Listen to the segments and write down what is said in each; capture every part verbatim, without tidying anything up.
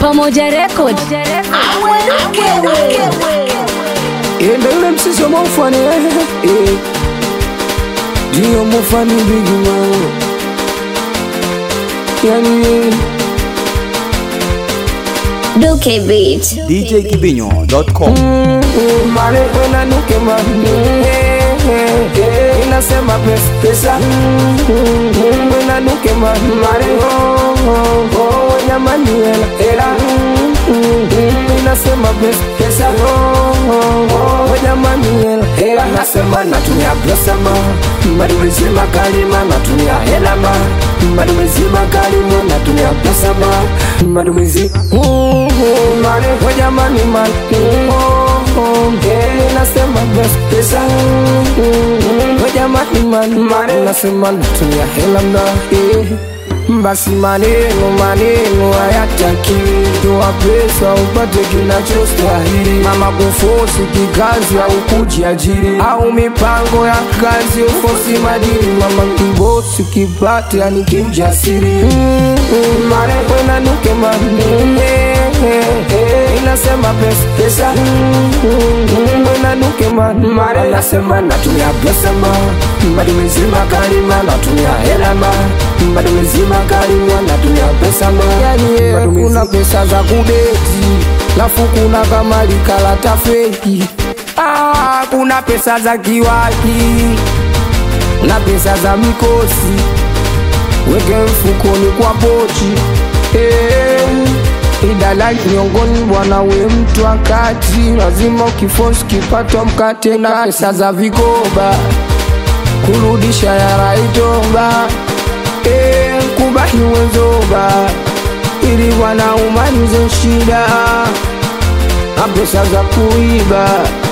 Pamoja Record. Enda yule msisi wa mufani Dio mufani bigi man Yani Duke Beat D J Kibinyo dot com. Mare wena nuke man Inasema pesa pesa Wena nuke man Mare Wenya mani ela ela Inasema pesa pesa Wenya mani ela ela Nasema natumia pesa ma Madumizi makalima natumia hela ma Madumizi makalima natumia pesa ma Madumizi Mare wenya mani mani Nasema pesa pesa Wenya mani mani Mare nasema natumia hela mna Basi maneno maneno hayataki Toa pesa upate kinachostahili Mama kufosi kikazi au kujiajiri Au mipango ya kazi ufosi madiri Mama kibosi kipate yani kimjasiri Mare kwena nuke mani Inasema pesa pesa Kwena nuke mani Mare nasema natumia pesa ma Madumizi makalima natumia hela ma Madumizi makalima natumia pesa ma Yani kuna pesa za kudeti Lafu kuna kama likalata feki Ah, kuna pesa za kiwaki Na pesa za mikosi Weke mfukoni kwa pochi Eh Idalali miongoni bwana we mtu wakati Lazima ukifosi kipato mkate na pesa za vikoba Kurudisha ya raitomba Eh, kubahi wenzoba Ili wana umanize shida Na pesa za kuiba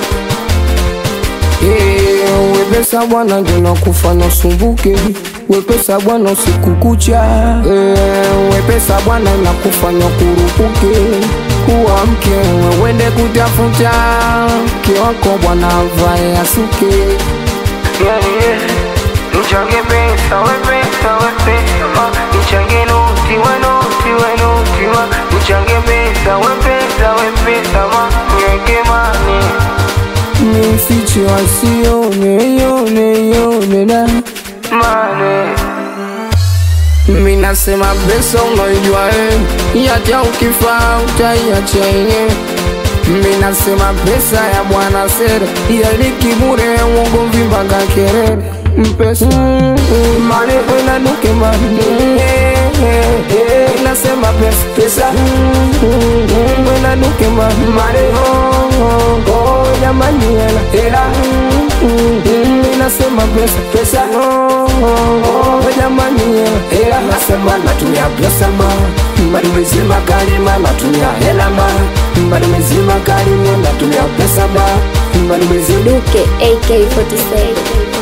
Eh, wepesa bwana ngena kufanya sumbuke Wepesa bwana usiku kucha eh, Wepesa bwana inakufanya kurupuke Kuwa mke wende kutafuta Kiwako bwana vae asuke Yani Nichange pesa, we pesa, we pesa Nichange noti, we noti, we noti ma Nichange pesa, we pesa, we pesa ma Nyeke mani Nifiche wasione, yone, yone na Mane Minasema pesa unaijua eh Yatia ukifaa utaiacha yenye Minasema pesa ya bwana sere Yali kibure uongo vimbaga kerere Mpesa Mane wena nuke mani Inasema pesa pesa Wena nuke mani Mane Wenya mani ela ela Inasema pesa pesa Wenya mani ela ela Nasema natumia pesa ma Madumizi makalima natumia hela ma Madumizi makalima natumia pesa ma Madumizi Duke A K forty-seven